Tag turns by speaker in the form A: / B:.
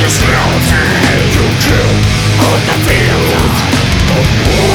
A: personality you kill on the field of war.